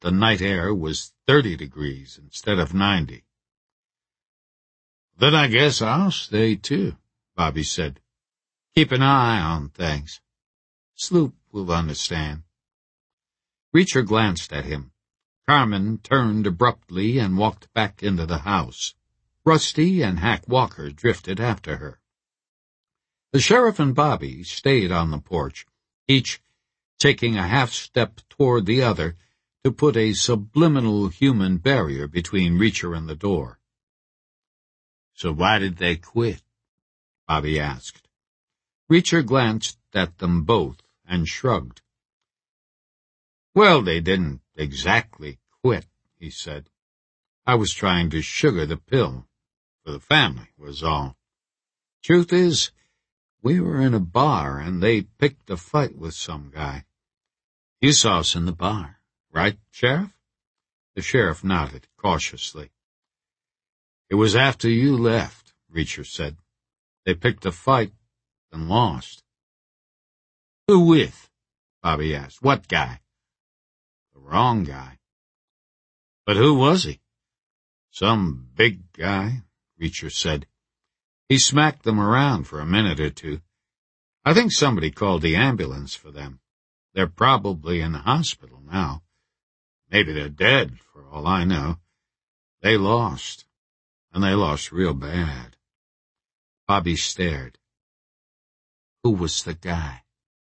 the night air was 30 degrees instead of 90. "Then I guess I'll stay too," Bobby said. "Keep an eye on things. Sloop will understand." Reacher glanced at him. Carmen turned abruptly and walked back into the house. Rusty and Hack Walker drifted after her. The sheriff and Bobby stayed on the porch, each taking a half-step toward the other to put a subliminal human barrier between Reacher and the door. "So why did they quit?" Bobby asked. Reacher glanced at them both and shrugged. "Well, they didn't exactly quit," he said. "I was trying to sugar the pill for the family, was all. Truth is, we were in a bar and they picked a fight with some guy. You saw us in the bar, right, Sheriff?" The sheriff nodded cautiously. "It was after you left," Reacher said. "They picked a fight and lost." "Who with?" Bobby asked. "What guy?" "The wrong guy." "But who was he?" "Some big guy," Reacher said. "He smacked them around for a minute or two. I think somebody called the ambulance for them. They're probably in the hospital now. Maybe they're dead, for all I know. They lost, and they lost real bad." Bobby stared. "Who was the guy?"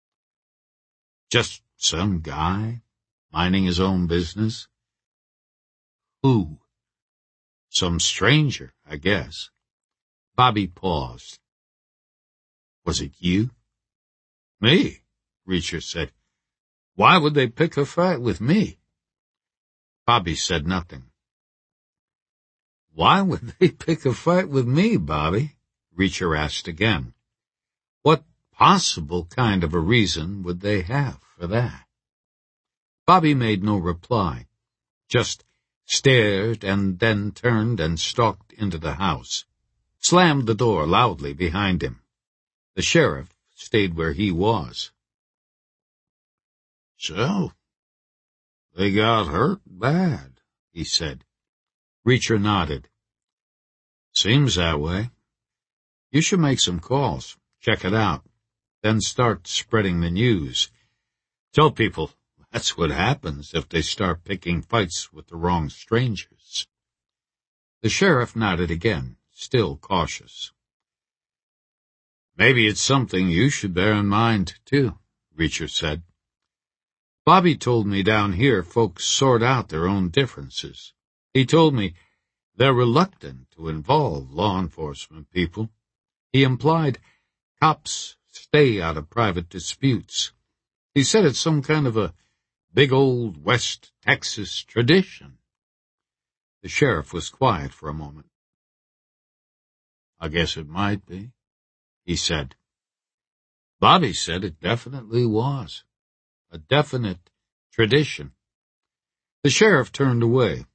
"Just some guy, minding his own business." "Who?" "Some stranger, I guess." Bobby paused. "Was it you?" "Me?" Reacher said. "Why would they pick a fight with me?" Bobby said nothing. "Why would they pick a fight with me, Bobby?" Reacher asked again. "What possible kind of a reason would they have for that?" Bobby made no reply, just stared and then turned and stalked into the house, slammed the door loudly behind him. The sheriff stayed where he was. "So, they got hurt bad," he said. Reacher nodded. "Seems that way. You should make some calls, check it out, then start spreading the news. Tell people that's what happens if they start picking fights with the wrong strangers." The sheriff nodded again, still cautious. "Maybe it's something you should bear in mind, too," Reacher said. "Bobby told me down here folks sort out their own differences. He told me they're reluctant to involve law enforcement people. He implied cops stay out of private disputes. He said it's some kind of a big old West Texas tradition." The sheriff was quiet for a moment. "I guess it might be," he said. Bobby said it definitely was. A definite tradition. The sheriff turned away.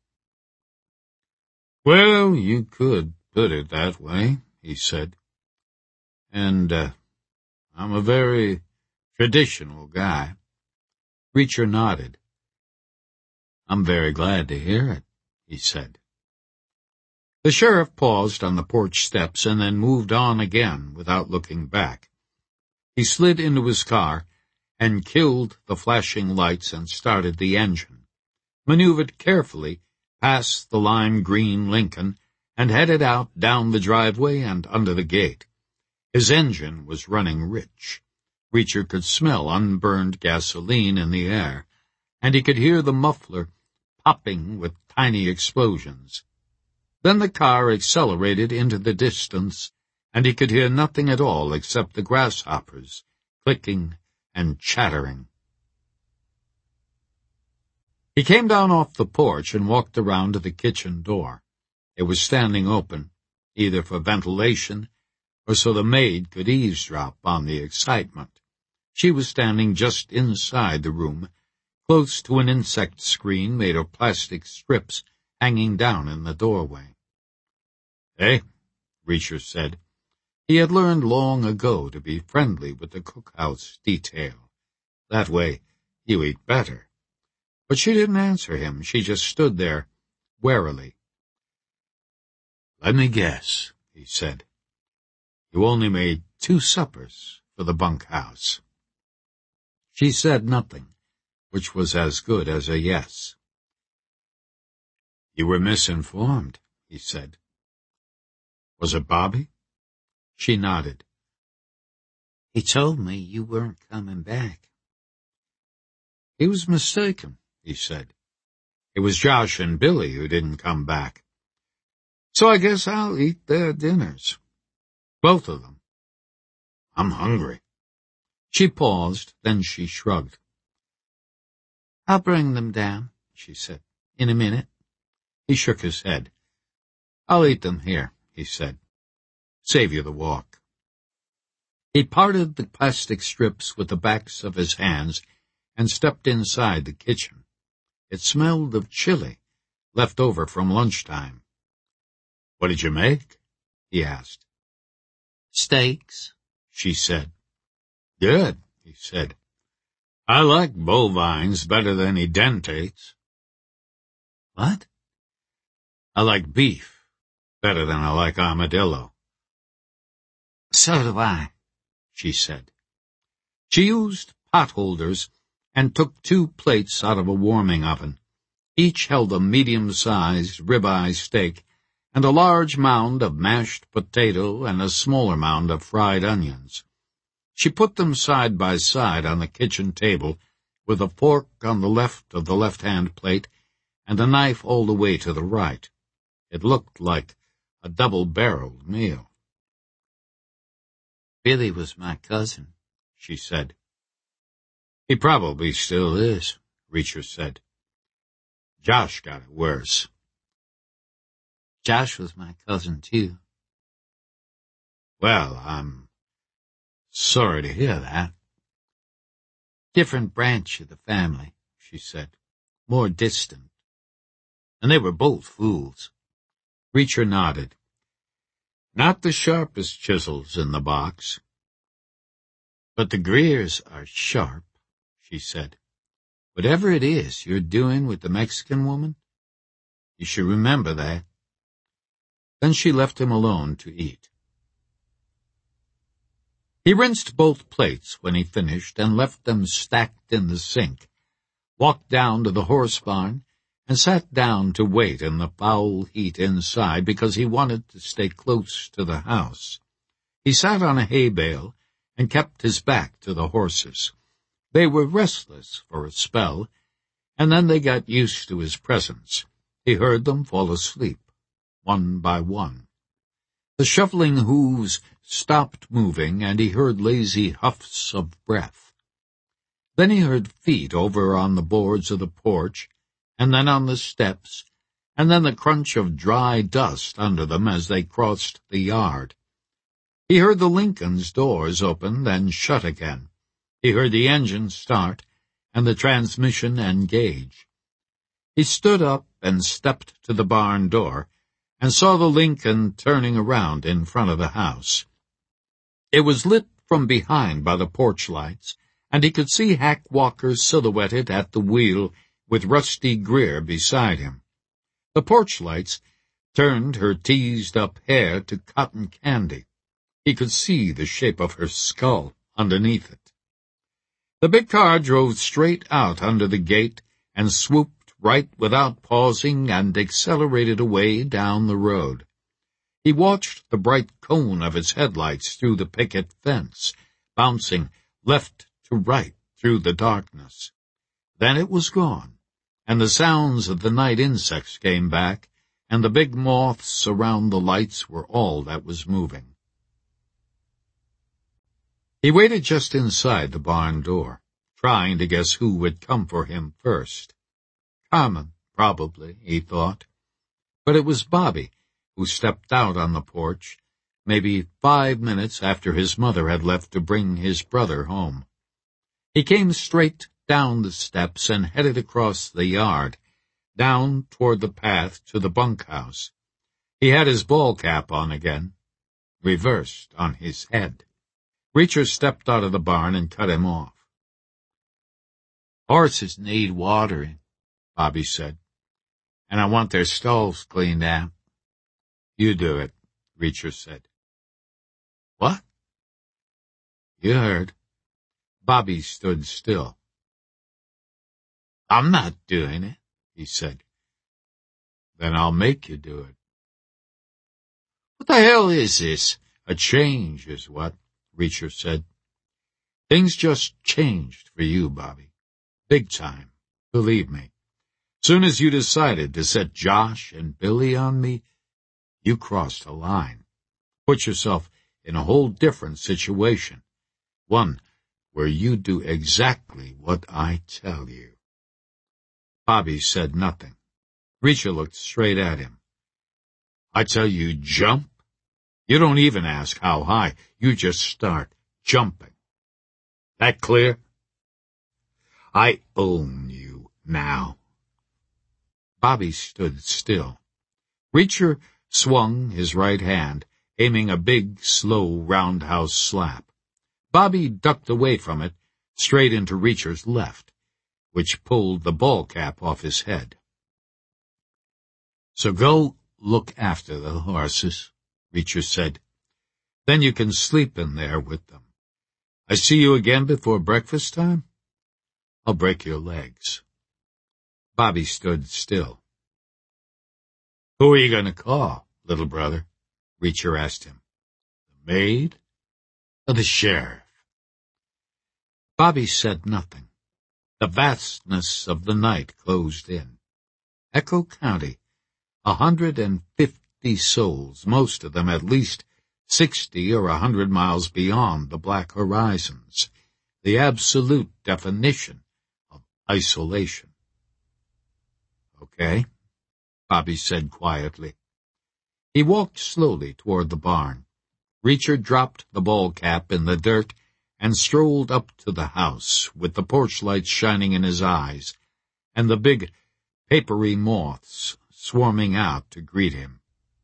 "Well, you could put it that way," he said. "And, I'm a very traditional guy." Reacher nodded. "I'm very glad to hear it," he said. The sheriff paused on the porch steps and then moved on again without looking back. He slid into his car and killed the flashing lights and started the engine, maneuvered carefully past the lime-green Lincoln, and headed out down the driveway and under the gate. His engine was running rich. Reacher could smell unburned gasoline in the air, and he could hear the muffler popping with tiny explosions. Then the car accelerated into the distance, and he could hear nothing at all except the grasshoppers clicking and chattering. He came down off the porch and walked around to the kitchen door. It was standing open, either for ventilation or so the maid could eavesdrop on the excitement. She was standing just inside the room, close to an insect screen made of plastic strips hanging down in the doorway. "Hey," Reacher said. He had learned long ago to be friendly with the cookhouse detail. That way, you eat better. But she didn't answer him. She just stood there, warily. "Let me guess," he said. "You only made 2 suppers for the bunkhouse." She said nothing, which was as good as a yes. "You were misinformed," he said. "Was it Bobby?" She nodded. "He told me you weren't coming back." "He was mistaken," he said. "It was Josh and Billy who didn't come back. So I guess I'll eat their dinners. Both of them. I'm hungry." She paused, then she shrugged. "I'll bring them down," she said, "in a minute." He shook his head. "I'll eat them here," he said. "Save you the walk." He parted the plastic strips with the backs of his hands and stepped inside the kitchen. It smelled of chili, left over from lunchtime. "What did you make?" he asked. "Steaks," she said. "Good," he said. "I like bovines better than edentates." "What?" "I like beef better than I like armadillo." "So do I," she said. She used potholders and took 2 plates out of a warming oven. Each held a medium-sized ribeye steak and a large mound of mashed potato and a smaller mound of fried onions. She put them side by side on the kitchen table, with a fork on the left of the left-hand plate and a knife all the way to the right. It looked like a double-barreled meal. "Billy was my cousin," she said. "He probably still is," Reacher said. "Josh got it worse." "Josh was my cousin, too." "Well, I'm sorry to hear that." "Different branch of the family," she said. "More distant. And they were both fools." Reacher nodded. "Not the sharpest chisels in the box." "But the Greers are sharp," she said. "Whatever it is you're doing with the Mexican woman, you should remember that." Then she left him alone to eat. He rinsed both plates when he finished and left them stacked in the sink, walked down to the horse barn, and sat down to wait in the foul heat inside because he wanted to stay close to the house. He sat on a hay bale and kept his back to the horses. They were restless for a spell, and then they got used to his presence. He heard them fall asleep, one by one. The shuffling hooves stopped moving, and he heard lazy huffs of breath. Then he heard feet over on the boards of the porch, and then on the steps, and then the crunch of dry dust under them as they crossed the yard. He heard the Lincoln's doors open, then shut again. He heard the engine start, and the transmission engage. He stood up and stepped to the barn door, and saw the Lincoln turning around in front of the house. It was lit from behind by the porch lights, and he could see Hack Walker silhouetted at the wheel with Rusty Greer beside him. The porch lights turned her teased-up hair to cotton candy. He could see the shape of her skull underneath it. The big car drove straight out under the gate and swooped right without pausing and accelerated away down the road. He watched the bright cone of its headlights through the picket fence, bouncing left to right through the darkness. Then it was gone, and the sounds of the night insects came back, and the big moths around the lights were all that was moving. He waited just inside the barn door, trying to guess who would come for him first. Carmen, probably, he thought. But it was Bobby, who stepped out on the porch, maybe 5 minutes after his mother had left to bring his brother home. He came straight down the steps and headed across the yard, down toward the path to the bunkhouse. He had his ball cap on again, reversed on his head. Reacher stepped out of the barn and cut him off. "Horses need watering," Bobby said. And I want their stalls cleaned out. You do it, Reacher said. What? You heard. Bobby stood still. I'm not doing it, he said. Then I'll make you do it. What the hell is this? A change is what, Reacher said. Things just changed for you, Bobby. Big time, believe me. Soon as you decided to set Josh and Billy on me, you crossed a line. Put yourself in a whole different situation. One where you do exactly what I tell you. Bobby said nothing. Reacher looked straight at him. I tell you, jump. You don't even ask how high. You just start jumping. That clear? I own you now. Bobby stood still. Reacher swung his right hand, aiming a big, slow roundhouse slap. Bobby ducked away from it, straight into Reacher's left, which pulled the ball cap off his head. So go look after the horses, Reacher said. Then you can sleep in there with them. I see you again before breakfast time? I'll break your legs. Bobby stood still. Who are you going to call, little brother? Reacher asked him. The maid or the sheriff? Bobby said nothing. The vastness of the night closed in. Echo County, 150 souls, most of them at least 60 or 100 miles beyond the black horizons, the absolute definition of isolation. Okay, Bobby said quietly. He walked slowly toward the barn. Reacher dropped the ball cap in the dirt and strolled up to the house with the porch lights shining in his eyes and the big papery moths swarming out to greet him.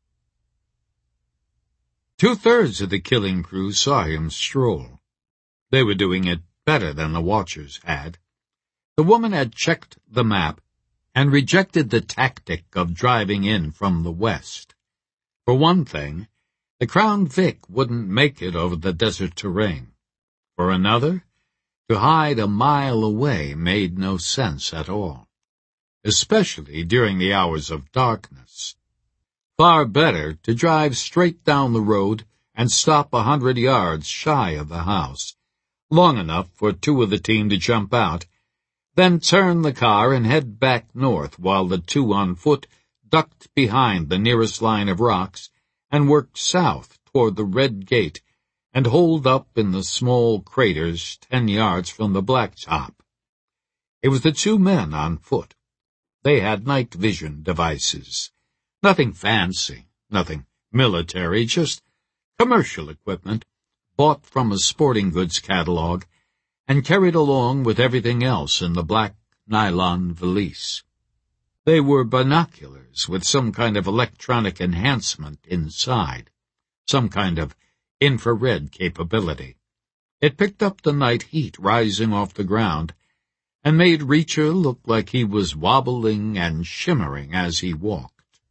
2/3 of the killing crew saw him stroll. They were doing it better than the watchers had. The woman had checked the map and rejected the tactic of driving in from the west. For one thing, the Crown Vic wouldn't make it over the desert terrain. For another, to hide a mile away made no sense at all, especially during the hours of darkness. Far better to drive straight down the road and stop 100 yards shy of the house, long enough for two of the team to jump out, then turn the car and head back north while the two on foot ducked behind the nearest line of rocks and worked south toward the red gate and holed up in the small craters 10 yards from the blacktop. It was the two men on foot. They had night vision devices. Nothing fancy, nothing military, just commercial equipment bought from a sporting goods catalog and carried along with everything else in the black nylon valise. They were binoculars with some kind of electronic enhancement inside, some kind of infrared capability. It picked up the night heat rising off the ground and made Reacher look like he was wobbling and shimmering as he walked.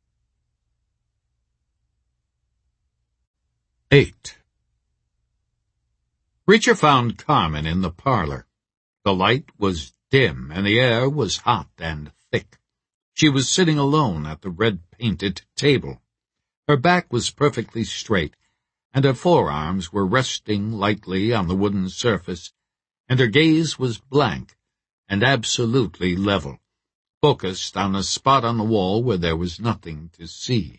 8. Reacher found Carmen in the parlor. The light was dim and the air was hot and thick. She was sitting alone at the red-painted table. Her back was perfectly straight, and her forearms were resting lightly on the wooden surface, and her gaze was blank and absolutely level, focused on a spot on the wall where there was nothing to see.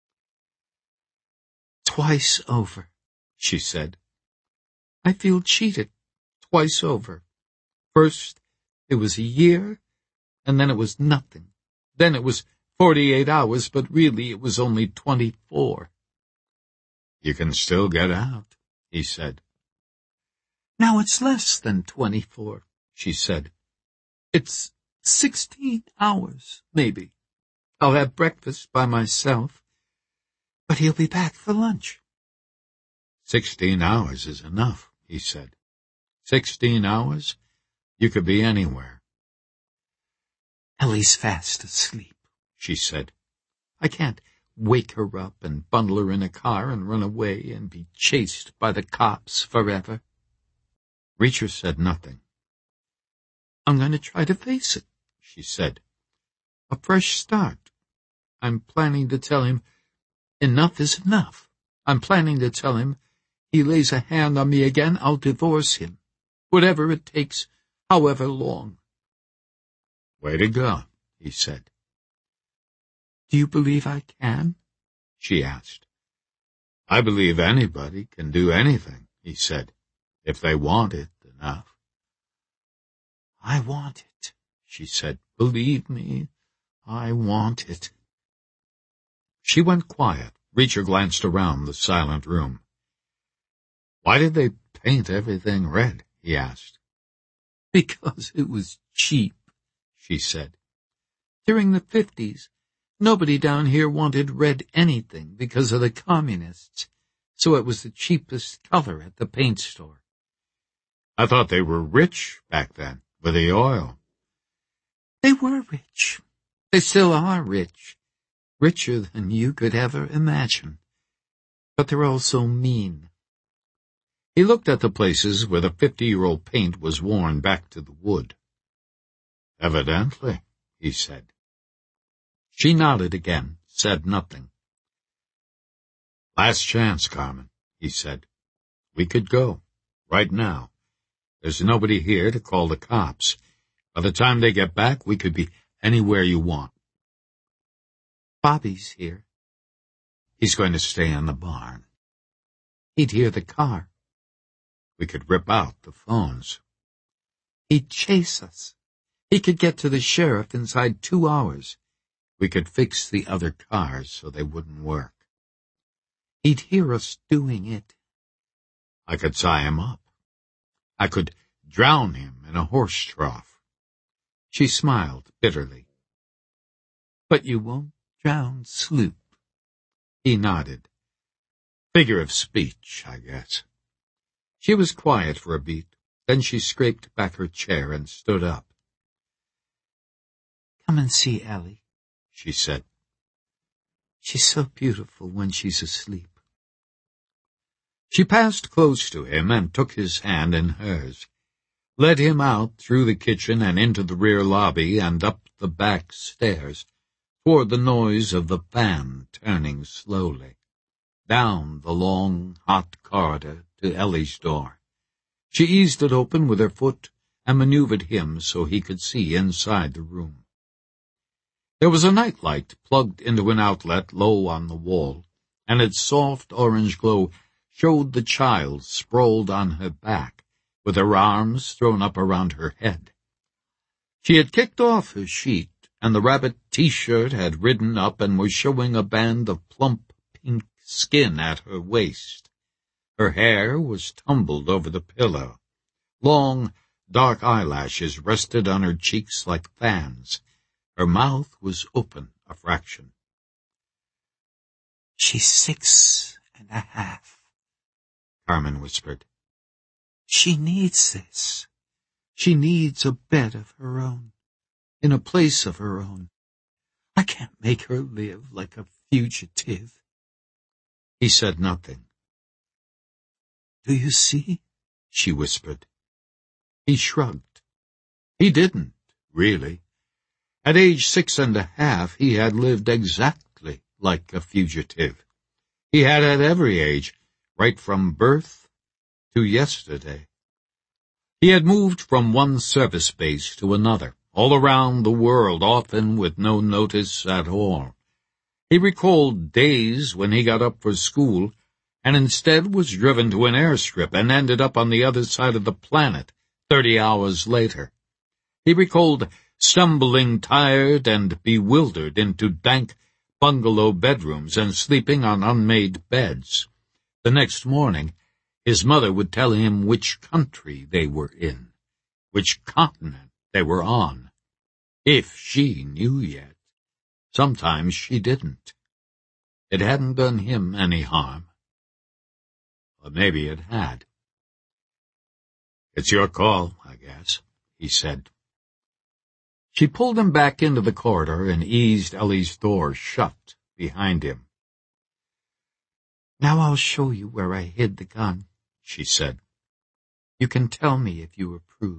"Twice over," she said. "I feel cheated twice over. First, it was a year, and then it was nothing. Then it was 48 hours, but really it was only 24. "You can still get out," he said. "Now it's less than 24, she said. "It's 16 hours, maybe. I'll have breakfast by myself, but he'll be back for lunch." 16 hours is enough, he said. 16 hours? You could be anywhere. Ellie's fast asleep, she said. I can't wake her up and bundle her in a car and run away and be chased by the cops forever. Reacher said nothing. I'm going to try to face it, she said. A fresh start. I'm planning to tell him enough is enough. I'm planning to tell him he lays a hand on me again, I'll divorce him. Whatever it takes, however long. Way to go, he said. Do you believe I can? She asked. I believe anybody can do anything, he said, if they want it enough. I want it, she said. Believe me, I want it. She went quiet. Reacher glanced around the silent room. Why did they paint everything red? He asked. Because it was cheap, she said. During the 50s, nobody down here wanted red anything because of the communists, so it was the cheapest color at the paint store. I thought they were rich back then, with the oil. They were rich. They still are rich. Richer than you could ever imagine. But they're also mean. He looked at the places where the 50-year-old paint was worn back to the wood. Evidently, he said. She nodded again, said nothing. Last chance, Carmen, he said. We could go, right now. There's nobody here to call the cops. By the time they get back, we could be anywhere you want. Bobby's here. He's going to stay in the barn. He'd hear the car. We could rip out the phones. He'd chase us. He could get to the sheriff inside 2 hours. We could fix the other cars so they wouldn't work. He'd hear us doing it. I could tie him up. I could drown him in a horse trough. She smiled bitterly. But you won't drown Sloop. He nodded. Figure of speech, I guess. She was quiet for a beat. Then she scraped back her chair and stood up. Come and see Ellie, she said. She's so beautiful when she's asleep. She passed close to him and took his hand in hers, led him out through the kitchen and into the rear lobby and up the back stairs, toward the noise of the fan turning slowly, down the long, hot corridor to Ellie's door. She eased it open with her foot and maneuvered him so he could see inside the room. There was a nightlight plugged into an outlet low on the wall, and its soft orange glow showed the child sprawled on her back, with her arms thrown up around her head. She had kicked off her sheet, and the rabbit T-shirt had ridden up and was showing a band of plump pink skin at her waist. Her hair was tumbled over the pillow. Long, dark eyelashes rested on her cheeks like fans. Her mouth was open a fraction. She's 6.5, Carmen whispered. She needs this. She needs a bed of her own, in a place of her own. I can't make her live like a fugitive. He said nothing. Do you see? She whispered. He shrugged. He didn't, really. At age 6.5, he had lived exactly like a fugitive. He had at every age, right from birth to yesterday. He had moved from one service base to another, all around the world, often with no notice at all. He recalled days when he got up for school and instead was driven to an airstrip and ended up on the other side of the planet 30 hours later. He recalled stumbling tired and bewildered into dank bungalow bedrooms and sleeping on unmade beds. The next morning, his mother would tell him which country they were in, which continent they were on. If she knew yet. Sometimes she didn't. It hadn't done him any harm. Or maybe it had. It's your call, I guess, he said. She pulled him back into the corridor and eased Ellie's door shut behind him. "Now I'll show you where I hid the gun," she said. "You can tell me if you approve."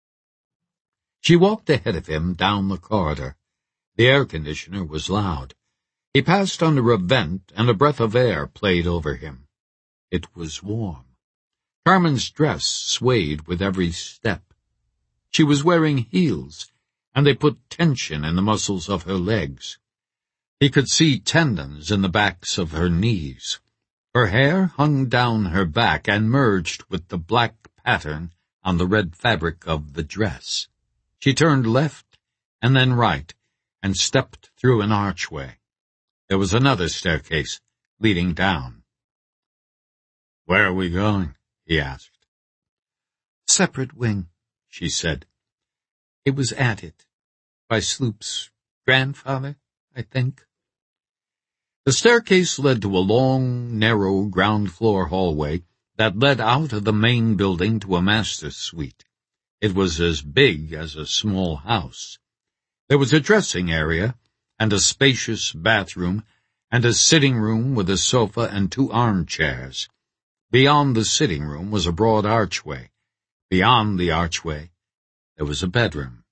She walked ahead of him down the corridor. The air conditioner was loud. He passed under a vent, and a breath of air played over him. It was warm. Carmen's dress swayed with every step. She was wearing heels, and they put tension in the muscles of her legs. He could see tendons in the backs of her knees. Her hair hung down her back and merged with the black pattern on the red fabric of the dress. She turned left and then right and stepped through an archway. There was another staircase leading down. "Where are we going?" he asked. "Separate wing," she said. "It was added by Sloop's grandfather, I think." The staircase led to a long, narrow ground-floor hallway that led out of the main building to a master's suite. It was as big as a small house. There was a dressing area and a spacious bathroom and a sitting room with a sofa and 2 armchairs. Beyond the sitting room was a broad archway. Beyond the archway, there was a bedroom.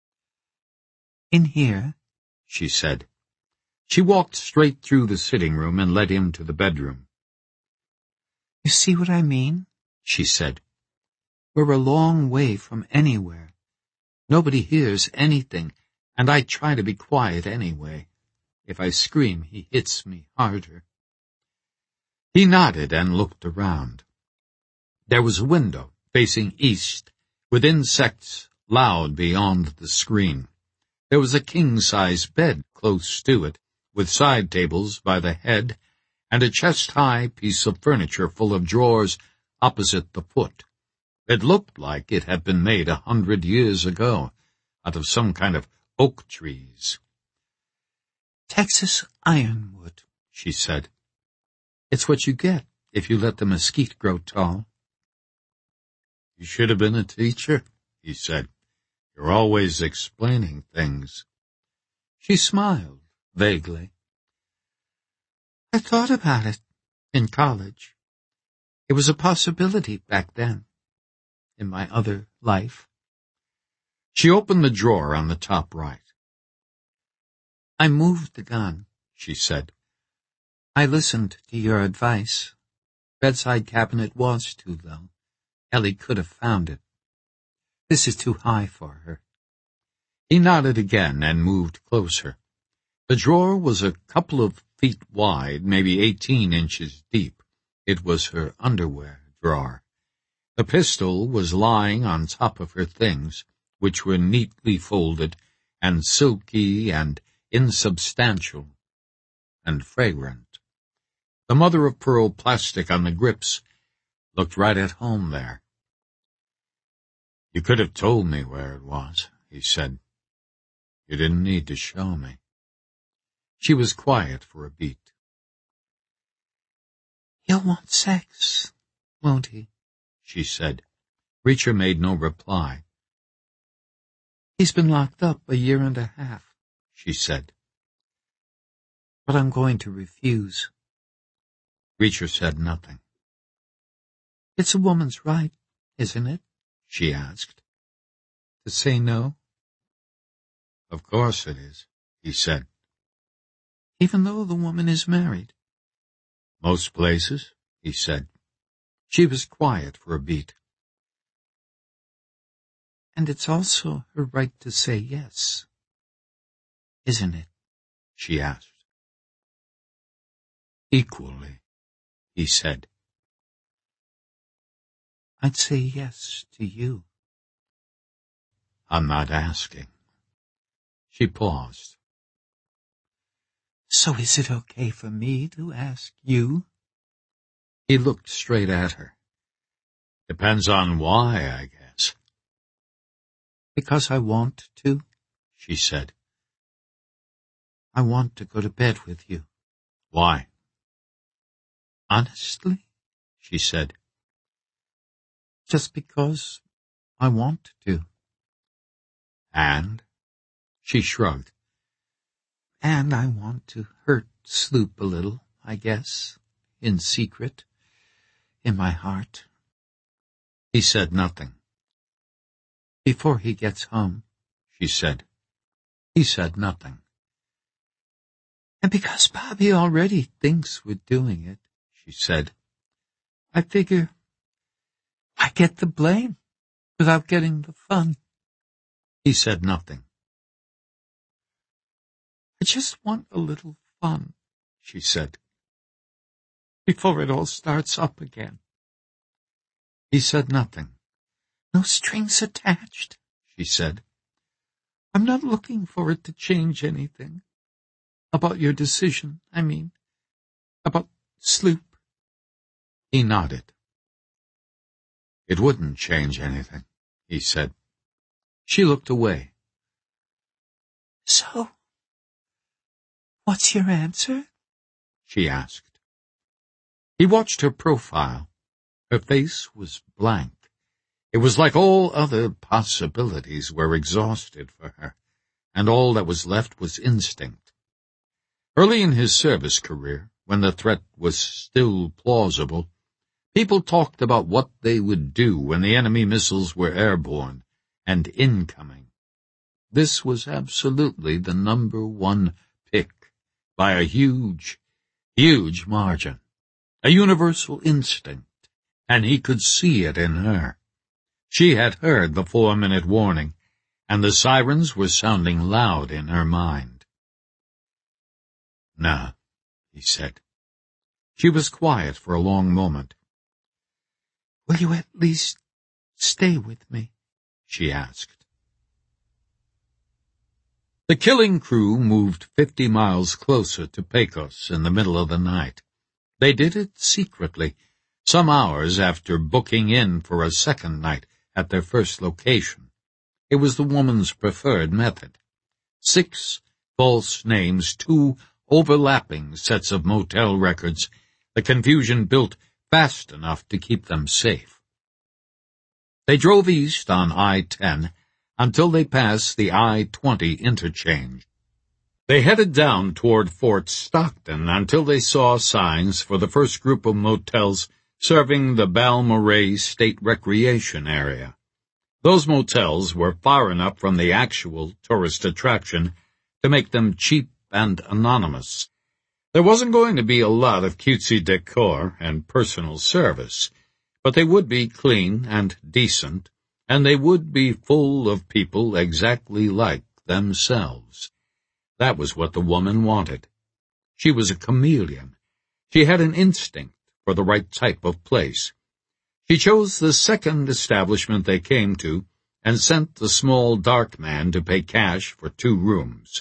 "In here," she said. She walked straight through the sitting room and led him to the bedroom. "You see what I mean?" she said. "We're a long way from anywhere. Nobody hears anything, and I try to be quiet anyway. If I scream, he hits me harder." He nodded and looked around. There was a window facing east, with insects loud beyond the screen. There was a king-size bed close to it, with side tables by the head, and a chest-high piece of furniture full of drawers opposite the foot. It looked like it had been made 100 years ago, out of some kind of oak trees. "Texas ironwood," she said. "It's what you get if you let the mesquite grow tall." "You should have been a teacher," he said. "You're always explaining things." She smiled vaguely. "I thought about it in college. It was a possibility back then, in my other life." She opened the drawer on the top right. "I moved the gun," she said. "I listened to your advice. Bedside cabinet was too low. Ellie could have found it. This is too high for her." He nodded again and moved closer. The drawer was a couple of feet wide, maybe 18 inches deep. It was her underwear drawer. The pistol was lying on top of her things, which were neatly folded and silky and insubstantial and fragrant. The mother-of-pearl plastic on the grips looked right at home there. "You could have told me where it was," he said. "You didn't need to show me." She was quiet for a beat. "He'll want sex, won't he?" she said. Reacher made no reply. "He's been locked up 1.5 years, she said. "But I'm going to refuse." Reacher said nothing. "It's a woman's right, isn't it?" she asked. "To say no?" "Of course it is," he said. "Even though the woman is married?" "Most places," he said. She was quiet for a beat. "And it's also her right to say yes, isn't it?" she asked. "Equally," he said. "I'd say yes to you." "I'm not asking." She paused. "So is it okay for me to ask you?" He looked straight at her. "Depends on why, I guess." "Because I want to," she said. "I want to go to bed with you." "Why?" "Honestly," she said. "Just because I want to." "And?" She shrugged. And I want to hurt Sloop a little, I guess, in secret, in my heart. He said nothing. Before he gets home, she said. He said nothing. And because Bobby already thinks we're doing it, she said, I figure I get the blame without getting the fun. He said nothing. I just want a little fun, she said, before it all starts up again. He said nothing. No strings attached, she said. I'm not looking for it to change anything. About your decision, I mean. About Sloop. He nodded. It wouldn't change anything, he said. She looked away. So, what's your answer? She asked. He watched her profile. Her face was blank. It was like all other possibilities were exhausted for her, and all that was left was instinct. Early in his service career, when the threat was still plausible, people talked about what they would do when the enemy missiles were airborne and incoming. This was absolutely the number one pick, by a huge, huge margin, a universal instinct, and he could see it in her. She had heard the 4-minute warning, and the sirens were sounding loud in her mind. No, he said. She was quiet for a long moment. Will you at least stay with me? She asked. The killing crew moved 50 miles closer to Pecos in the middle of the night. They did it secretly, some hours after booking in for a second night at their first location. It was the woman's preferred method. 6 false names, 2 overlapping sets of motel records, the confusion built fast enough to keep them safe. They drove east on I-10 until they passed the I-20 interchange. They headed down toward Fort Stockton until they saw signs for the first group of motels serving the Balmorhea State Recreation Area. Those motels were far enough from the actual tourist attraction to make them cheap and anonymous. There wasn't going to be a lot of cutesy decor and personal service, but they would be clean and decent, and they would be full of people exactly like themselves. That was what the woman wanted. She was a chameleon. She had an instinct for the right type of place. She chose the second establishment they came to and sent the small dark man to pay cash for 2 rooms.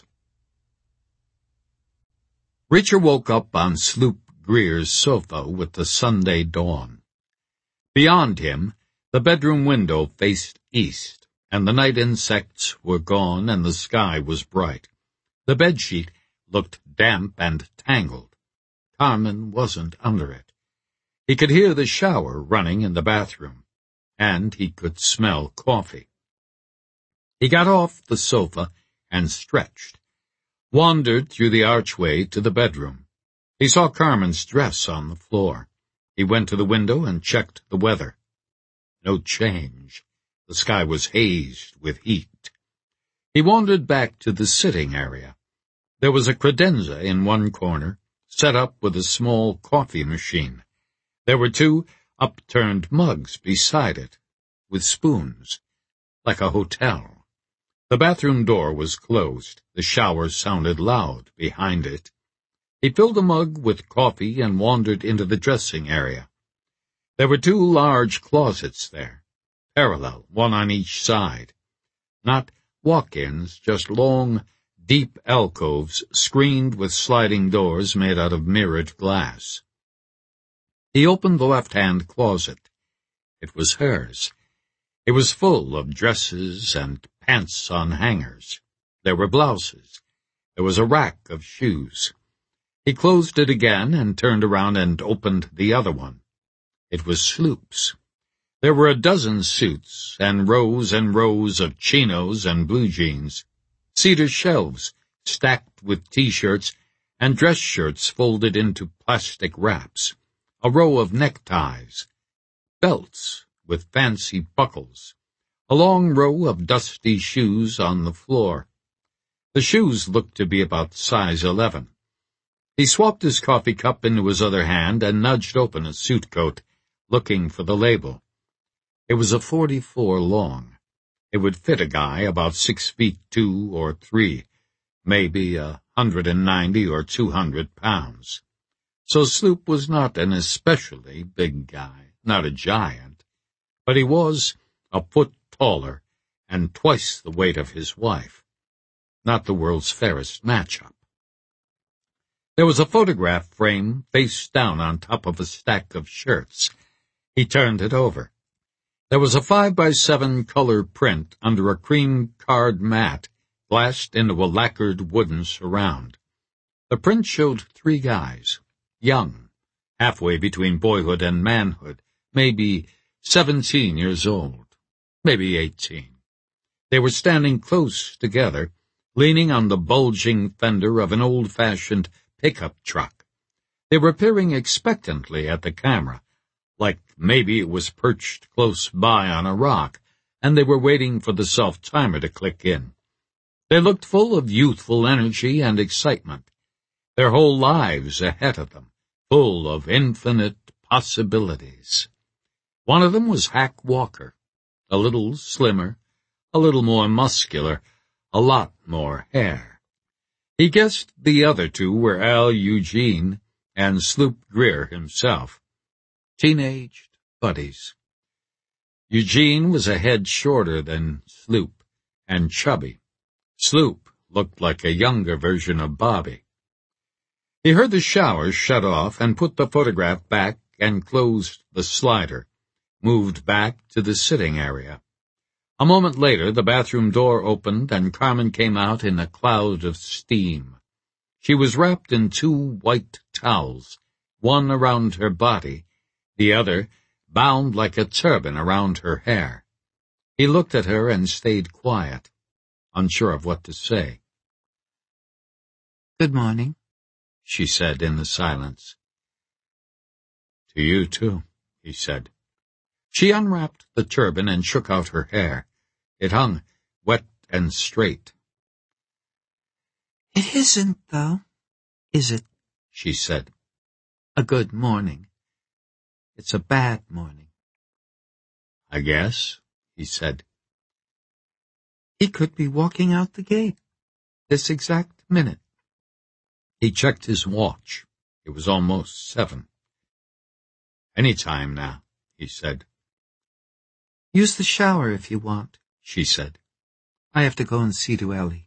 Reacher woke up on Sloop Greer's sofa with the Sunday dawn. Beyond him, the bedroom window faced east, and the night insects were gone and the sky was bright. The bedsheet looked damp and tangled. Carmen wasn't under it. He could hear the shower running in the bathroom, and he could smell coffee. He got off the sofa and stretched, wandered through the archway to the bedroom. He saw Carmen's dress on the floor. He went to the window and checked the weather. No change. The sky was hazed with heat. He wandered back to the sitting area. There was a credenza in one corner, set up with a small coffee machine. There were 2 upturned mugs beside it, with spoons, like a hotel. The bathroom door was closed. The shower sounded loud behind it. He filled a mug with coffee and wandered into the dressing area. There were 2 large closets there, parallel, one on each side. Not walk-ins, just long, deep alcoves screened with sliding doors made out of mirrored glass. He opened the left-hand closet. It was hers. It was full of dresses and pants on hangers. There were blouses. There was a rack of shoes. He closed it again and turned around and opened the other one. It was Sloop's. There were a dozen suits and rows of chinos and blue jeans. cedar shelves stacked with T-shirts and dress shirts folded into plastic wraps, a row of neckties, belts with fancy buckles, a long row of dusty shoes on the floor. The shoes looked to be about size 11. He swapped his coffee cup into his other hand and nudged open a suit coat, looking for the label. It was a 44 long. It would fit a guy about 6 feet 2 or 3, maybe 190 or 200 pounds. So Sloop was not an especially big guy, not a giant, but he was a foot taller and twice the weight of his wife. Not the world's fairest matchup. There was a photograph frame face down on top of a stack of shirts. He turned it over. There was a 5x7 color print under a cream card mat glassed into a lacquered wooden surround. The print showed 3 guys, young, halfway between boyhood and manhood, maybe 17 years old, maybe 18. They were standing close together, leaning on the bulging fender of an old-fashioned pickup truck. They were peering expectantly at the camera, like maybe it was perched close by on a rock, and they were waiting for the self-timer to click in. They looked full of youthful energy and excitement, their whole lives ahead of them, full of infinite possibilities. One of them was Hack Walker, a little slimmer, a little more muscular, a lot more hair. He guessed the other 2 were Al Eugene and Sloop Greer himself. Teenaged buddies. Eugene was a head shorter than Sloop, and chubby. Sloop looked like a younger version of Bobby. He heard the shower shut off and put the photograph back and closed the slider, moved back to the sitting area. A moment later, the bathroom door opened and Carmen came out in a cloud of steam. She was wrapped in 2 white towels, one around her body, the other bound like a turban around her hair. He looked at her and stayed quiet, unsure of what to say. "Good morning," she said in the silence. "To you, too," he said. She unwrapped the turban and shook out her hair. It hung wet and straight. "It isn't, though, is it?" she said. "A good morning. It's a bad morning." "I guess," he said. "He could be walking out the gate, this exact minute." He checked his watch. It was almost 7. "Any time now," he said. "Use the shower if you want," she said. "I have to go and see to Ellie."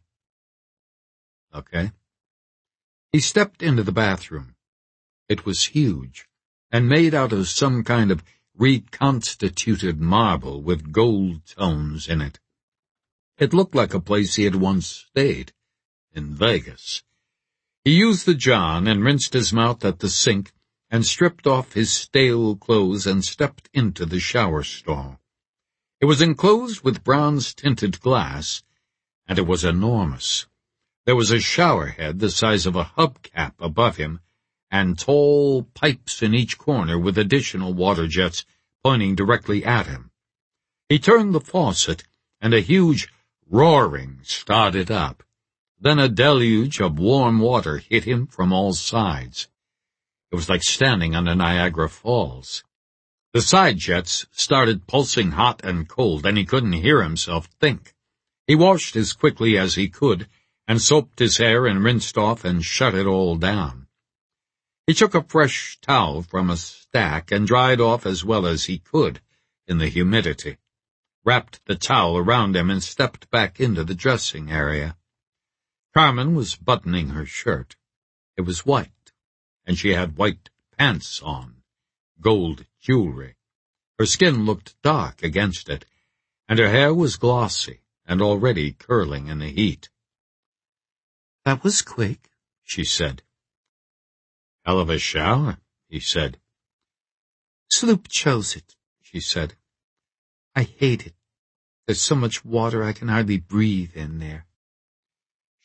"Okay." He stepped into the bathroom. It was huge, and made out of some kind of reconstituted marble with gold tones in it. It looked like a place he had once stayed, in Vegas. He used the John and rinsed his mouth at the sink and stripped off his stale clothes and stepped into the shower stall. It was enclosed with bronze-tinted glass, and it was enormous. There was a shower head the size of a hubcap above him, and tall pipes in each corner with additional water jets pointing directly at him. He turned the faucet, and a huge roaring started up. Then a deluge of warm water hit him from all sides. It was like standing under Niagara Falls. The side jets started pulsing hot and cold, and he couldn't hear himself think. He washed as quickly as he could, and soaped his hair and rinsed off and shut it all down. He took a fresh towel from a stack and dried off as well as he could in the humidity, wrapped the towel around him and stepped back into the dressing area. Carmen was buttoning her shirt. It was white, and she had white pants on, gold jewelry. Her skin looked dark against it, and her hair was glossy and already curling in the heat. "That was quick," she said. "Hell of a shower," he said. "Sloop chose it," she said. "I hate it. There's so much water I can hardly breathe in there."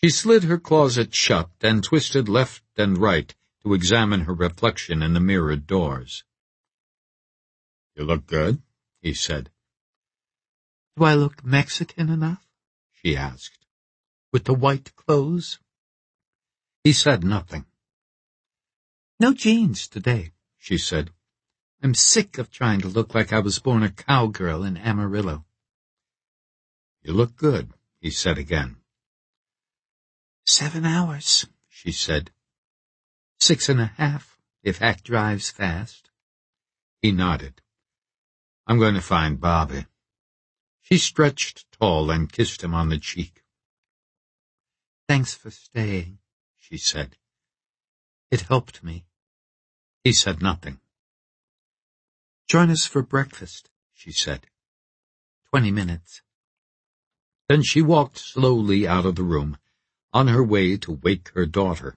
She slid her closet shut and twisted left and right to examine her reflection in the mirrored doors. "You look good," he said. "Do I look Mexican enough?" she asked. "With the white clothes?" He said nothing. "No jeans today," she said. "I'm sick of trying to look like I was born a cowgirl in Amarillo." "You look good," he said again. 7 hours, she said. 6.5, if Hack drives fast. He nodded. "I'm going to find Bobby." She stretched tall and kissed him on the cheek. "Thanks for staying," she said. "It helped me." He said nothing. "Join us for breakfast," she said. 20 minutes. Then she walked slowly out of the room, on her way to wake her daughter.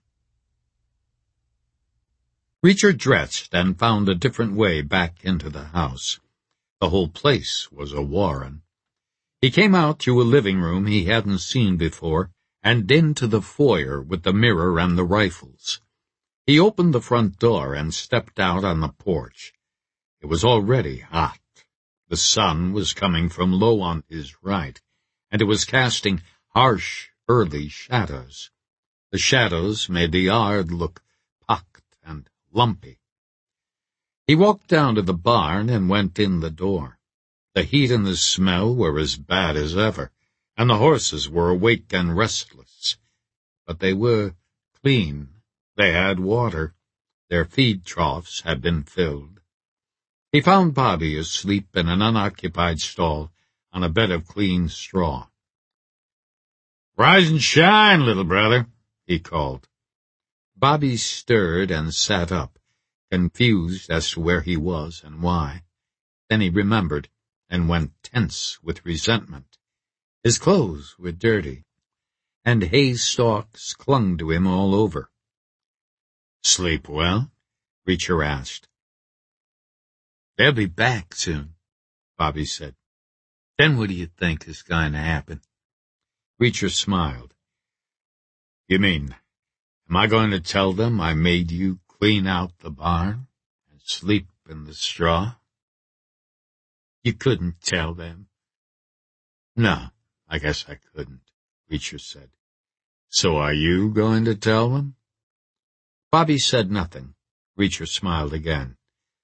Reacher dressed and found a different way back into the house. The whole place was a warren. He came out through a living room he hadn't seen before and into the foyer with the mirror and the rifles. He opened the front door and stepped out on the porch. It was already hot. The sun was coming from low on his right, and it was casting harsh, early shadows. The shadows made the yard look pocked and lumpy. He walked down to the barn and went in the door. The heat and the smell were as bad as ever, and the horses were awake and restless. But they were clean. They had water. Their feed troughs had been filled. He found Bobby asleep in an unoccupied stall on a bed of clean straw. "Rise and shine, little brother," he called. Bobby stirred and sat up, confused as to where he was and why. Then he remembered and went tense with resentment. His clothes were dirty, and hay stalks clung to him all over. "Sleep well?" Reacher asked. "They'll be back soon," Bobby said. "Then what do you think is going to happen?" Reacher smiled. "You mean, am I going to tell them I made you clean out the barn and sleep in the straw?" "You couldn't tell them." "No, I guess I couldn't," Reacher said. "So are you going to tell them?" Bobby said nothing. Reacher smiled again.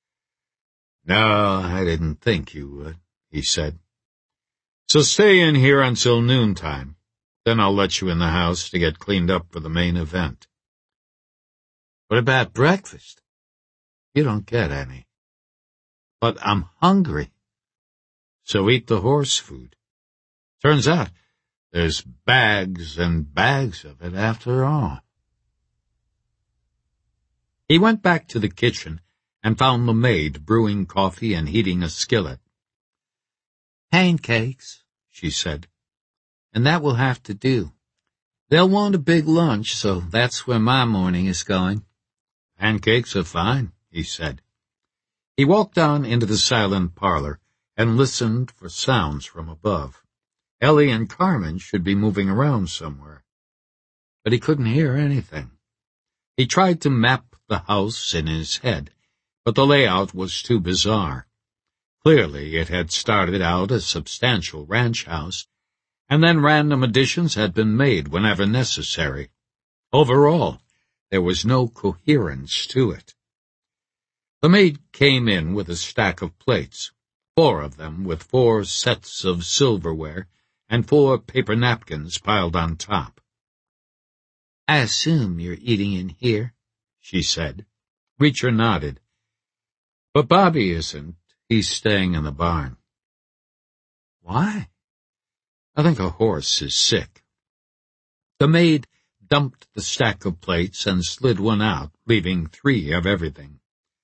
"No, I didn't think you would," he said. "So stay in here until noontime. Then I'll let you in the house to get cleaned up for the main event." "What about breakfast?" "You don't get any." "But I'm hungry." "So eat the horse food. Turns out there's bags and bags of it after all." He went back to the kitchen and found the maid brewing coffee and heating a skillet. "Pancakes," she said, "and that will have to do. They'll want a big lunch, so that's where my morning is going." "Pancakes are fine," he said. He walked down into the silent parlor and listened for sounds from above. Ellie and Carmen should be moving around somewhere. But he couldn't hear anything. He tried to map the house in his head, but the layout was too bizarre. Clearly it had started out a substantial ranch house, and then random additions had been made whenever necessary. Overall, there was no coherence to it. The maid came in with a stack of plates, 4 of them with 4 sets of silverware and 4 paper napkins piled on top. "I assume you're eating in here," she said. Reacher nodded. "But Bobby isn't. He's staying in the barn." "Why?" "I think a horse is sick." The maid dumped the stack of plates and slid one out, leaving 3 of everything.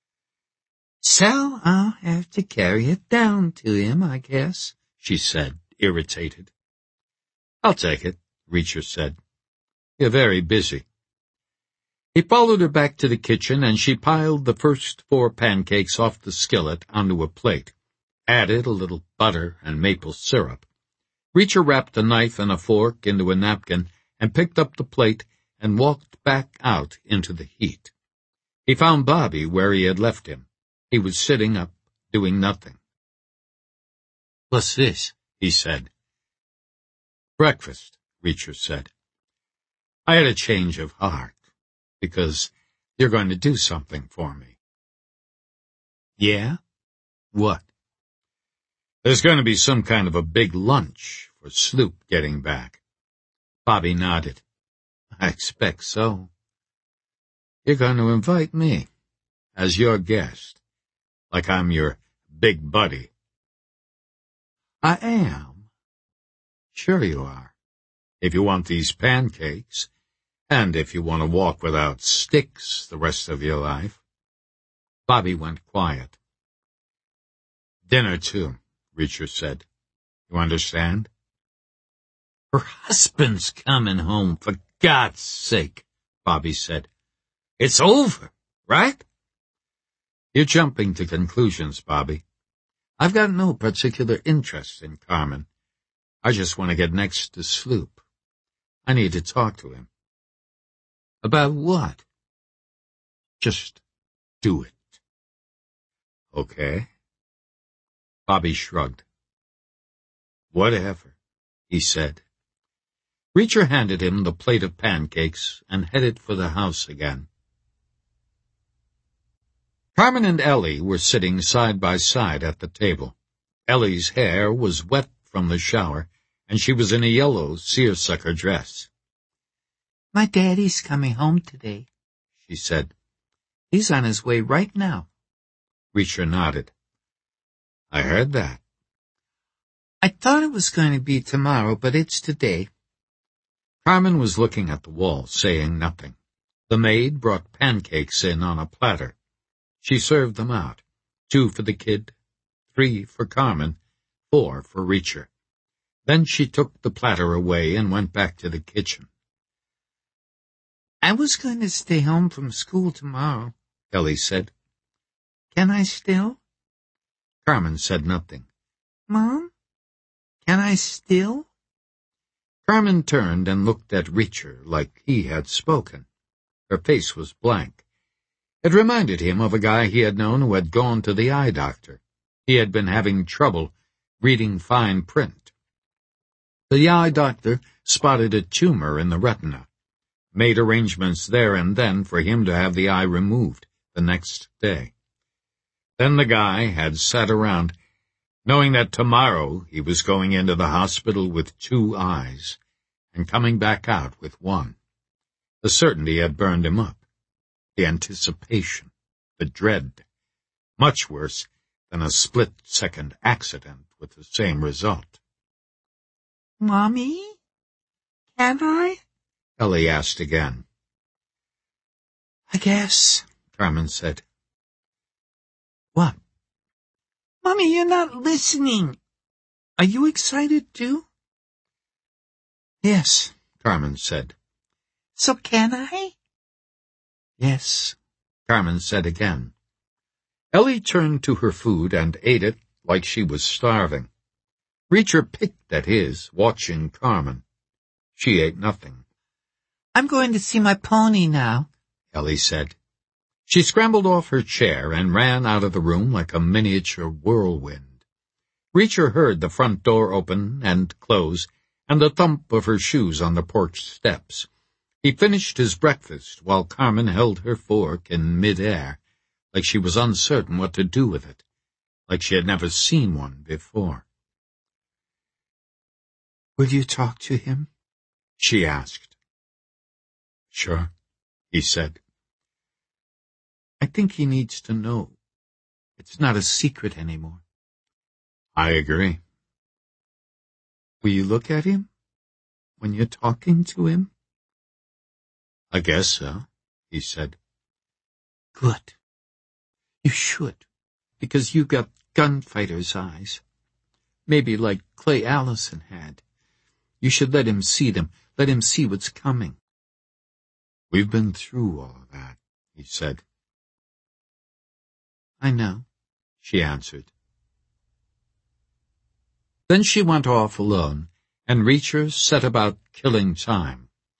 "So I'll have to carry it down to him, I guess," she said, irritated. "I'll take it," Reacher said. "You're very busy." He followed her back to the kitchen, and she piled the first 4 pancakes off the skillet onto a plate, added a little butter and maple syrup. Reacher wrapped a knife and a fork into a napkin and picked up the plate and walked back out into the heat. He found Bobby where he had left him. He was sitting up, doing nothing. "What's this?" he said. "Breakfast," Reacher said. "I had a change of heart, because you're going to do something for me." "Yeah? What?" "There's going to be some kind of a big lunch for Sloop getting back." Bobby nodded. "I expect so." "You're going to invite me as your guest, like I'm your big buddy." "I am." "Sure you are. If you want these pancakes, and if you want to walk without sticks the rest of your life." Bobby went quiet. "Dinner, too," Reacher said. "You understand?" "Her husband's coming home, for God's sake," Bobby said. "It's over, right?" "You're jumping to conclusions, Bobby. I've got no particular interest in Carmen. I just want to get next to Sloop. I need to talk to him." "About what?" "Just do it." "Okay." Bobby shrugged. "Whatever," he said. Reacher handed him the plate of pancakes and headed for the house again. Carmen and Ellie were sitting side by side at the table. Ellie's hair was wet from the shower, and she was in a yellow seersucker dress. "My daddy's coming home today," she said. "He's on his way right now." Reacher nodded. "I heard that." "I thought it was going to be tomorrow, but it's today." Carmen was looking at the wall, saying nothing. The maid brought pancakes in on a platter. She served them out, 2 for the kid, 3 for Carmen, 4 for Reacher. Then she took the platter away and went back to the kitchen. "I was going to stay home from school tomorrow," Ellie said. "Can I still?" Carmen said nothing. "Mom, can I still?" Carmen turned and looked at Reacher like he had spoken. Her face was blank. It reminded him of a guy he had known who had gone to the eye doctor. He had been having trouble reading fine print. The eye doctor spotted a tumor in the retina, made arrangements there and then for him to have the eye removed the next day. Then the guy had sat around, knowing that tomorrow he was going into the hospital with 2 eyes and coming back out with 1. The certainty had burned him up. The anticipation, the dread, much worse than a split-second accident with the same result. "Mommy, can I?" Ellie asked again. "I guess," Carmen said. "What?" "Mommy, you're not listening. Are you excited too?" "Yes," Carmen said. "So can I?" "Yes," Carmen said again. Ellie turned to her food and ate it like she was starving. Reacher picked at his, watching Carmen. She ate nothing. "I'm going to see my pony now," Ellie said. She scrambled off her chair and ran out of the room like a miniature whirlwind. Reacher heard the front door open and close and the thump of her shoes on the porch steps. He finished his breakfast while Carmen held her fork in mid-air, like she was uncertain what to do with it, like she had never seen one before. "Will you talk to him?" she asked. "Sure," he said. "I think he needs to know. It's not a secret anymore." "I agree." "Will you look at him when you're talking to him?" "I guess so," he said. "Good. You should, because you got gunfighter's eyes. Maybe like Clay Allison had. You should let him see them. Let him see what's coming." "We've been through all of that," he said. "I know," she answered. Then she went off alone, and Reacher set about killing time.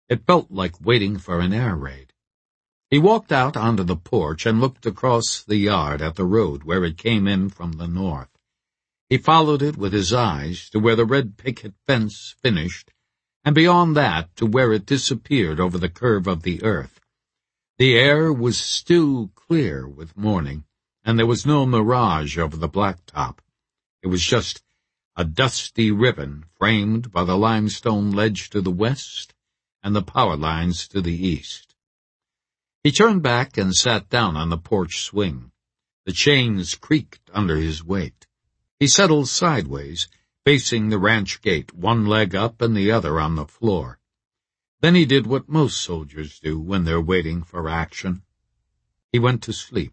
It felt like waiting for an air raid. He walked out onto the porch and looked across the yard at the road where it came in from the north. He followed it with his eyes to where the red picket fence finished, and beyond that to where it disappeared over the curve of the earth. The air was still clear with morning, and there was no mirage over the blacktop. It was just a dusty ribbon framed by the limestone ledge to the west and the power lines to the east. He turned back and sat down on the porch swing. The chains creaked under his weight. He settled sideways, facing the ranch gate, one leg up and the other on the floor. Then he did what most soldiers do when they're waiting for action. He went to sleep.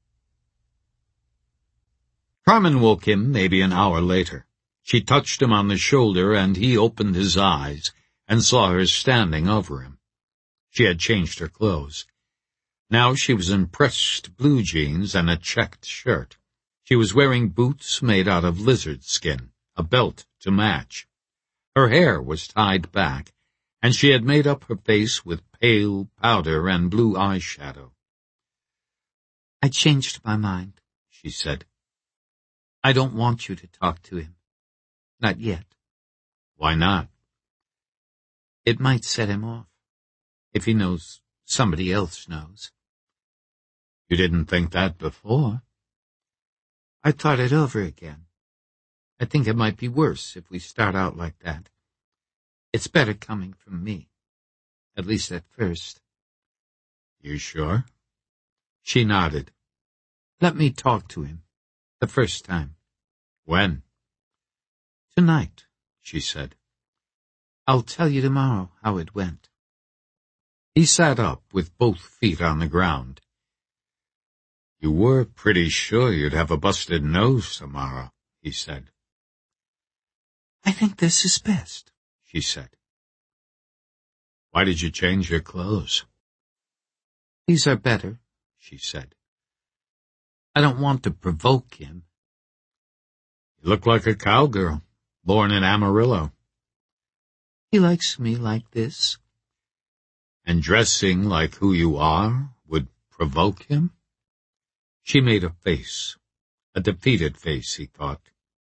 Carmen woke him maybe an hour later. She touched him on the shoulder, and he opened his eyes and saw her standing over him. She had changed her clothes. Now she was in pressed blue jeans and a checked shirt. She was wearing boots made out of lizard skin, a belt to match. Her hair was tied back, and she had made up her face with pale powder and blue eyeshadow. "I changed my mind," she said. "I don't want you to talk to him. Not yet." "Why not?" "It might set him off. If he knows somebody else knows." "You didn't think that before." "I thought it over again. I think it might be worse if we start out like that. It's better coming from me, at least at first." "You sure?" She nodded. "Let me talk to him, the first time." "When?" "Tonight," she said. "I'll tell you tomorrow how it went." He sat up with both feet on the ground. "You were pretty sure you'd have a busted nose tomorrow," he said. "I think this is best," she said. "Why did you change your clothes?" "These are better," she said. "I don't want to provoke him." "You look like a cowgirl, born in Amarillo." "He likes me like this." "And dressing like who you are would provoke him?" She made a face, a defeated face, he thought.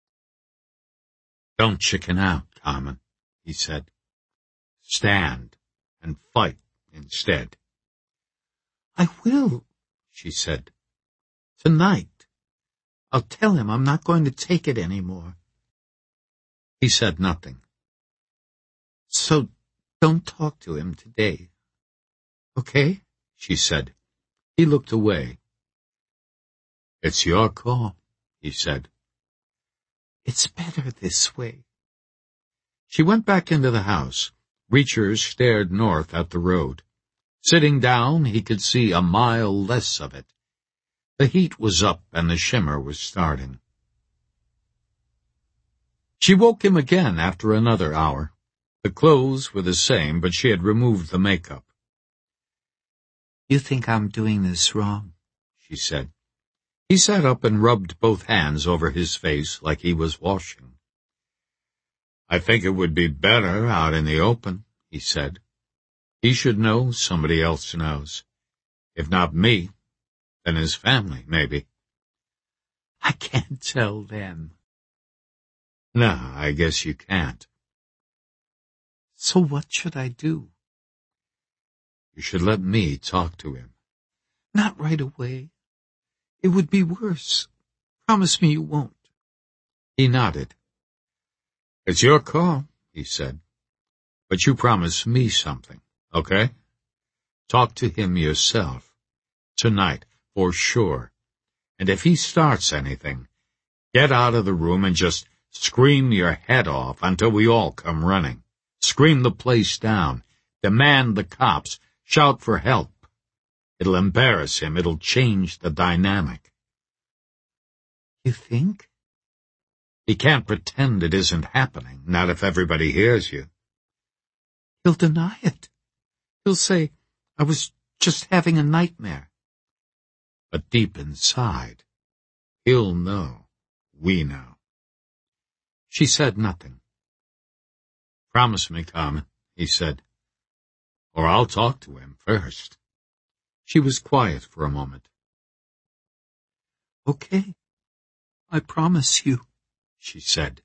"Don't chicken out, Carmen," he said. "Stand and fight instead." "I will," she said. "Tonight. I'll tell him I'm not going to take it anymore." He said nothing. "So don't talk to him today. Okay?" she said. He looked away. "It's your call," he said. "It's better this way." She went back into the house. Reacher stared north at the road. Sitting down, he could see a mile less of it. The heat was up and the shimmer was starting. She woke him again after another hour. The clothes were the same, but she had removed the makeup. "You think I'm doing this wrong?" she said. He sat up and rubbed both hands over his face like he was washing. "I think it would be better out in the open," he said. "He should know somebody else knows. If not me, then his family, maybe." "I can't tell them." "No, I guess you can't." "So what should I do?" "You should let me talk to him." "Not right away. It would be worse. Promise me you won't." He nodded. "It's your call," he said. "But you promise me something, okay? Talk to him yourself. Tonight, for sure. And if he starts anything, get out of the room and just scream your head off until we all come running. Scream the place down. Demand the cops. Shout for help. It'll embarrass him. It'll change the dynamic." "You think?" "He can't pretend it isn't happening, not if everybody hears you." "He'll deny it. He'll say, I was just having a nightmare." But deep inside, he'll know. We know. She said nothing. "Promise me, Carmen," he said. or I'll talk to him first." She was quiet for a moment. "Okay, I promise you," she said.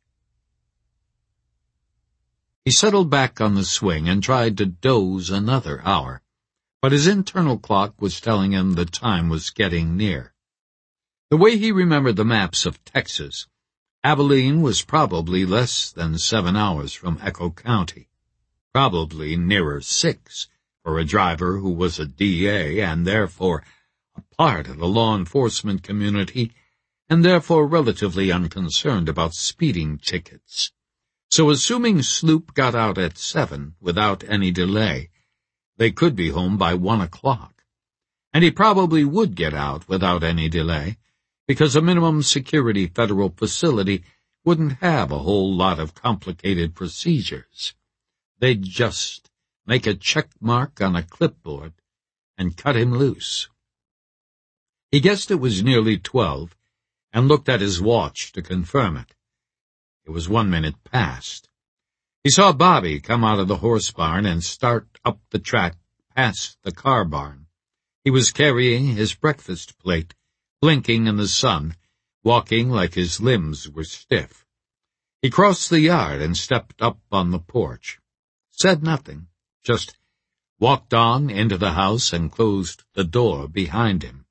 He settled back on the swing and tried to doze another hour, but his internal clock was telling him the time was getting near. The way he remembered the maps of Texas, Abilene was probably less than 7 hours from Echo County, probably nearer 6 for a driver who was a DA and therefore a part of the law enforcement community and therefore relatively unconcerned about speeding tickets. So assuming Sloop got out at 7 without any delay, they could be home by 1 o'clock. And he probably would get out without any delay, because a minimum security federal facility wouldn't have a whole lot of complicated procedures. They'd just make a check mark on a clipboard and cut him loose. He guessed it was nearly 12 and looked at his watch to confirm it. It was 1 minute past. He saw Bobby come out of the horse barn and start up the track past the car barn. He was carrying his breakfast plate, blinking in the sun, walking like his limbs were stiff. He crossed the yard and stepped up on the porch, said nothing, just walked on into the house and closed the door behind him.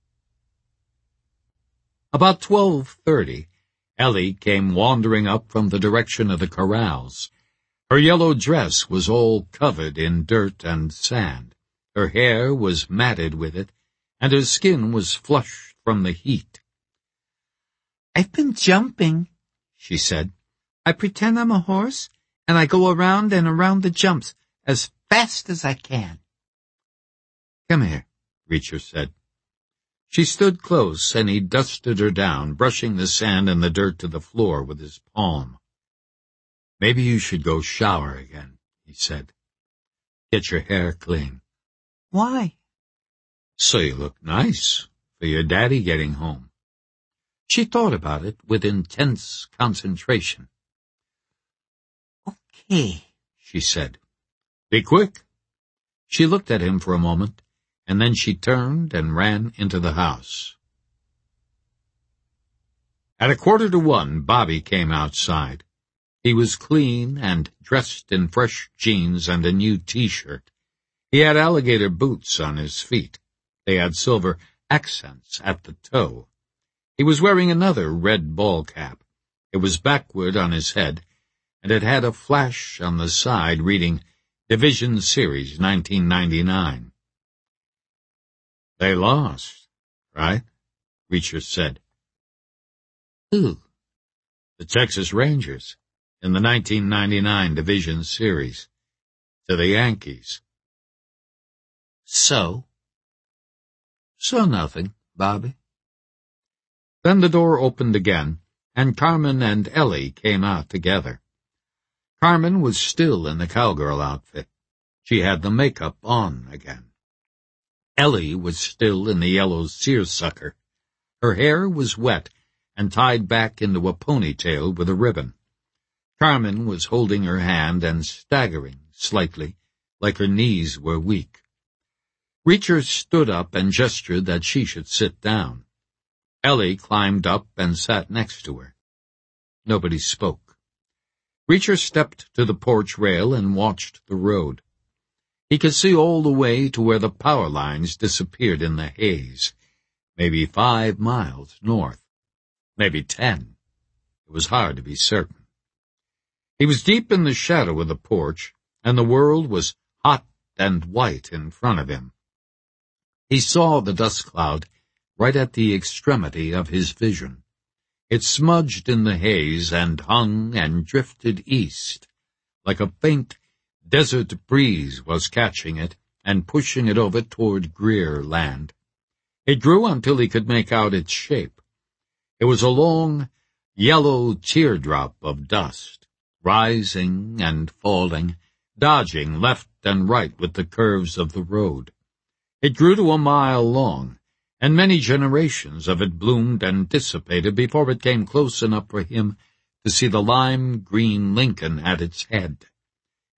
About 12:30, Ellie came wandering up from the direction of the corrals. Her yellow dress was all covered in dirt and sand. Her hair was matted with it, and her skin was flushed from the heat. "I've been jumping," she said. "I pretend I'm a horse, and I go around and around the jumps as fast as I can." "Come here," Reacher said. She stood close, and he dusted her down, brushing the sand and the dirt to the floor with his palm. "Maybe you should go shower again," he said. "Get your hair clean." "Why?" "So you look nice for your daddy getting home." She thought about it with intense concentration. "Okay," she said. "Be quick." She looked at him for a moment, and then she turned and ran into the house. At 1:45, Bobby came outside. He was clean and dressed in fresh jeans and a new T-shirt. He had alligator boots on his feet. They had silver accents at the toe. He was wearing another red ball cap. It was backward on his head, and it had a flash on the side reading Division Series 1999. "They lost, right?" Reacher said. "Who?" "The Texas Rangers, in the 1999 Division Series, to the Yankees." "So?" "So nothing, Bobby." Then the door opened again, and Carmen and Ellie came out together. Carmen was still in the cowgirl outfit. She had the makeup on again. Ellie was still in the yellow seersucker. Her hair was wet and tied back into a ponytail with a ribbon. Carmen was holding her hand and staggering slightly, like her knees were weak. Reacher stood up and gestured that she should sit down. Ellie climbed up and sat next to her. Nobody spoke. Reacher stepped to the porch rail and watched the road. He could see all the way to where the power lines disappeared in the haze, maybe 5 miles north, maybe 10. It was hard to be certain. He was deep in the shadow of the porch, and the world was hot and white in front of him. He saw the dust cloud right at the extremity of his vision. It smudged in the haze and hung and drifted east, like a faint desert breeze was catching it and pushing it over toward Greer land. It grew until he could make out its shape. It was a long, yellow teardrop of dust, rising and falling, dodging left and right with the curves of the road. It grew to 1 mile long, and many generations of it bloomed and dissipated before it came close enough for him to see the lime-green Lincoln at its head.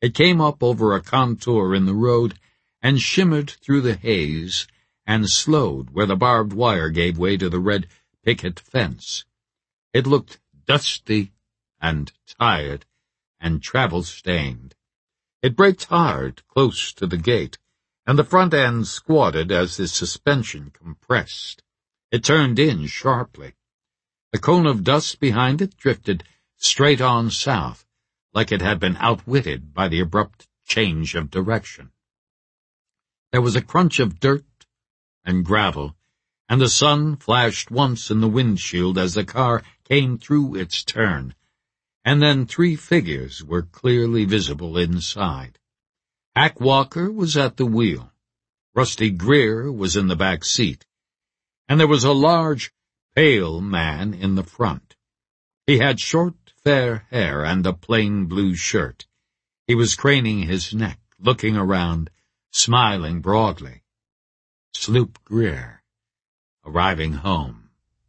It came up over a contour in the road and shimmered through the haze and slowed where the barbed wire gave way to the red picket fence. It looked dusty and tired and travel-stained. It braked hard close to the gate, and the front end squatted as the suspension compressed. It turned in sharply. The cone of dust behind it drifted straight on south, like it had been outwitted by the abrupt change of direction. There was a crunch of dirt and gravel, and the sun flashed once in the windshield as the car came through its turn, and then 3 figures were clearly visible inside. Hack Walker was at the wheel. Rusty Greer was in the back seat, and there was a large, pale man in the front. He had short, fair hair and a plain blue shirt. He was craning his neck, looking around, smiling broadly. Sloop Greer, arriving home.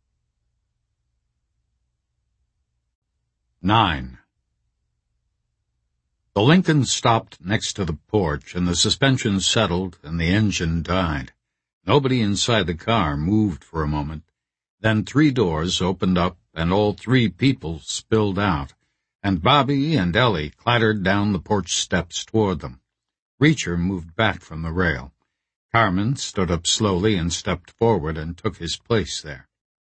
9. The Lincoln stopped next to the porch, and the suspension settled, and the engine died. Nobody inside the car moved for a moment. Then 3 doors opened up, and all 3 people spilled out, and Bobby and Ellie clattered down the porch steps toward them. Reacher moved back from the rail. Carmen stood up slowly and stepped forward and took his place there.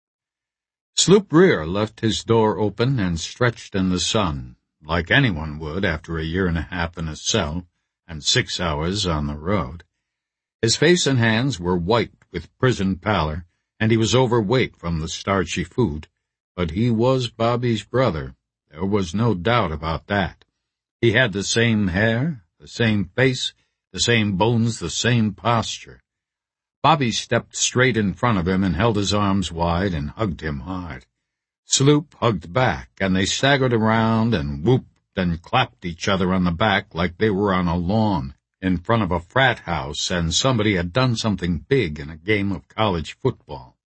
Sloop Greer left his door open and stretched in the sun, like anyone would after a 1.5 years in a cell and 6 hours on the road. His face and hands were white with prison pallor, and he was overweight from the starchy food, but he was Bobby's brother. There was no doubt about that. He had the same hair, the same face, the same bones, the same posture. Bobby stepped straight in front of him and held his arms wide and hugged him hard. Sloop hugged back, and they staggered around and whooped and clapped each other on the back like they were on a lawn in front of a frat house and somebody had done something big in a game of college football.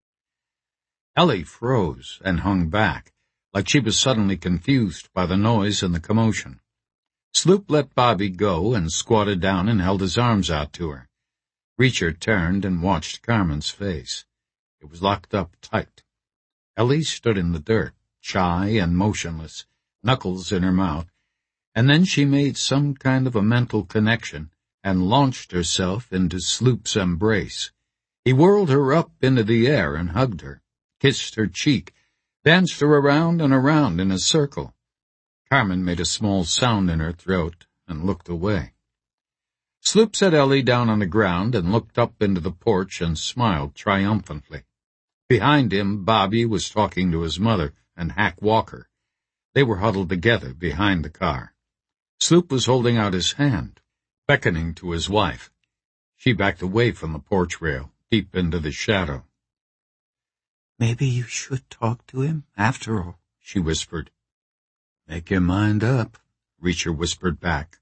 Ellie froze and hung back, like she was suddenly confused by the noise and the commotion. Sloop let Bobby go and squatted down and held his arms out to her. Reacher turned and watched Carmen's face. It was locked up tight. Ellie stood in the dirt, shy and motionless, knuckles in her mouth, and then she made some kind of a mental connection and launched herself into Sloop's embrace. He whirled her up into the air and hugged her, kissed her cheek, danced her around and around in a circle. Carmen made a small sound in her throat and looked away. Sloop set Ellie down on the ground and looked up into the porch and smiled triumphantly. Behind him, Bobby was talking to his mother and Hack Walker. They were huddled together behind the car. Sloop was holding out his hand, beckoning to his wife. She backed away from the porch rail, deep into the shadow. "Maybe you should talk to him, after all," she whispered. "Make your mind up," Reacher whispered back.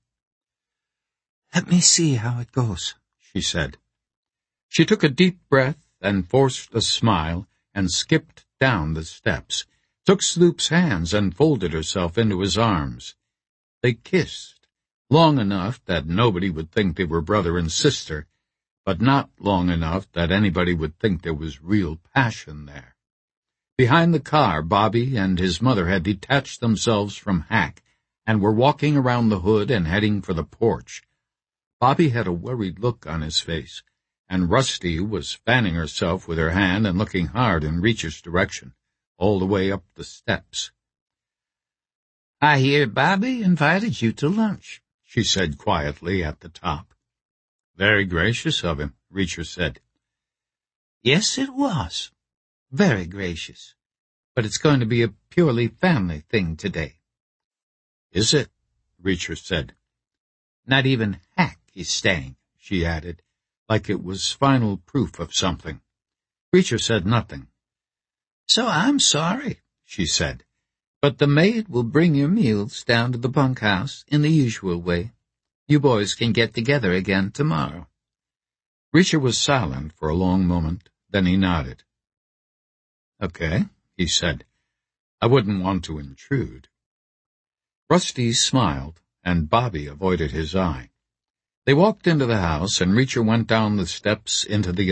"Let me see how it goes," she said. She took a deep breath and forced a smile and skipped down the steps, took Sloop's hands and folded herself into his arms. They kissed, long enough that nobody would think they were brother and sister, but not long enough that anybody would think there was real passion there. Behind the car, Bobby and his mother had detached themselves from Hack and were walking around the hood and heading for the porch. Bobby had a worried look on his face, and Rusty was fanning herself with her hand and looking hard in Reacher's direction, all the way up the steps. "I hear Bobby invited you to lunch," she said quietly at the top. "Very gracious of him," Reacher said. "Yes, it was. Very gracious. But it's going to be a purely family thing today." "Is it?" Reacher said. "Not even Hack is staying," she added, like it was final proof of something. Reacher said nothing. "So I'm sorry," she said, "but the maid will bring your meals down to the bunkhouse in the usual way. You boys can get together again tomorrow." Reacher was silent for a long moment, then he nodded. "Okay," he said. "I wouldn't want to intrude." Rusty smiled and Bobby avoided his eye. They walked into the house, and Reacher went down the steps into the